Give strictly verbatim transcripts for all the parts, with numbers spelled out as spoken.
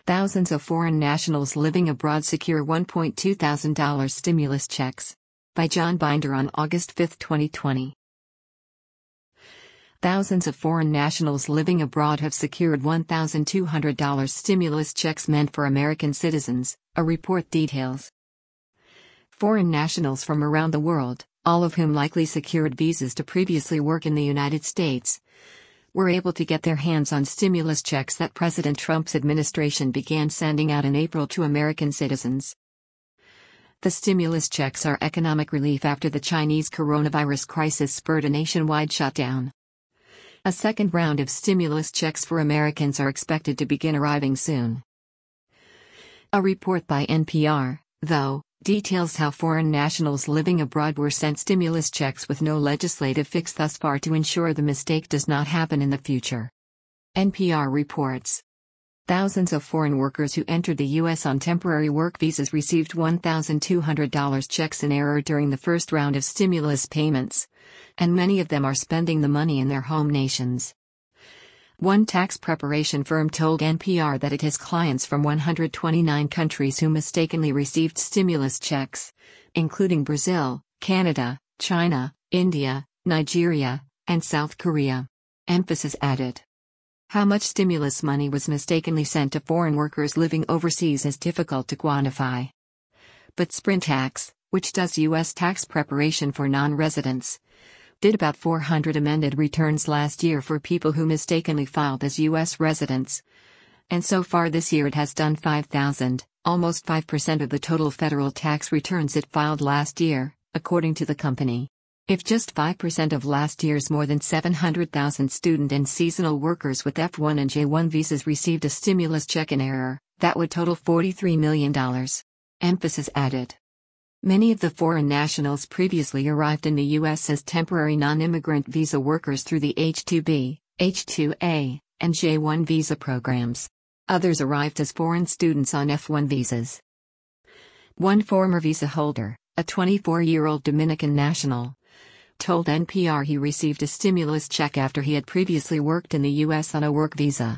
Thousands of foreign nationals living abroad secure one point two thousand dollars stimulus checks. By John Binder on August fifth, twenty twenty. Thousands of foreign nationals living abroad have secured one thousand two hundred dollars stimulus checks meant for American citizens, a report details. Foreign nationals from around the world, all of whom likely secured visas to previously work in the United States, were able to get their hands on stimulus checks that President Trump's administration began sending out in April to American citizens. The stimulus checks are economic relief after the Chinese coronavirus crisis spurred a nationwide shutdown. A second round of stimulus checks for Americans are expected to begin arriving soon. A report by N P R, though, details how foreign nationals living abroad were sent stimulus checks with no legislative fix thus far to ensure the mistake does not happen in the future. N P R reports. Thousands of foreign workers who entered the U S on temporary work visas received one thousand two hundred dollars checks in error during the first round of stimulus payments, and many of them are spending the money in their home nations. One tax preparation firm told N P R that it has clients from one hundred twenty-nine countries who mistakenly received stimulus checks, including Brazil, Canada, China, India, Nigeria, and South Korea. Emphasis added. How much stimulus money was mistakenly sent to foreign workers living overseas is difficult to quantify. But Sprintax, which does U S tax preparation for non-residents, did about four hundred amended returns last year for people who mistakenly filed as U S residents. And so far this year it has done five thousand, almost five percent of the total federal tax returns it filed last year, according to the company. If just five percent of last year's more than seven hundred thousand student and seasonal workers with F one and J one visas received a stimulus check in error, that would total forty-three million dollars. Emphasis added. Many of the foreign nationals previously arrived in the U S as temporary non-immigrant visa workers through the H two B, H two A, and J one visa programs. Others arrived as foreign students on F one visas. One former visa holder, a twenty-four-year-old Dominican national, told N P R he received a stimulus check after he had previously worked in the U S on a work visa.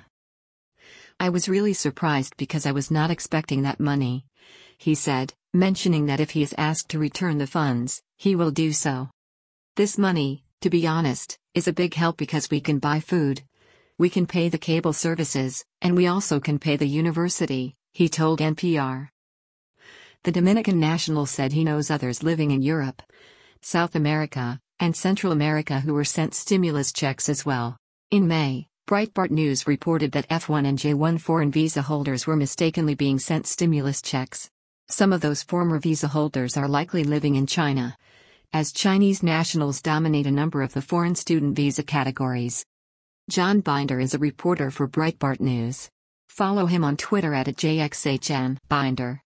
"I was really surprised because I was not expecting that money," he said, mentioning that if he is asked to return the funds, he will do so. "This money, to be honest, is a big help because we can buy food. We can pay the cable services, and we also can pay the university," he told N P R. The Dominican national said he knows others living in Europe, South America, and Central America who were sent stimulus checks as well. In May, Breitbart News reported that F one and J one foreign visa holders were mistakenly being sent stimulus checks. Some of those former visa holders are likely living in China, as Chinese nationals dominate a number of the foreign student visa categories. John Binder is a reporter for Breitbart News. Follow him on Twitter at J X H N Binder.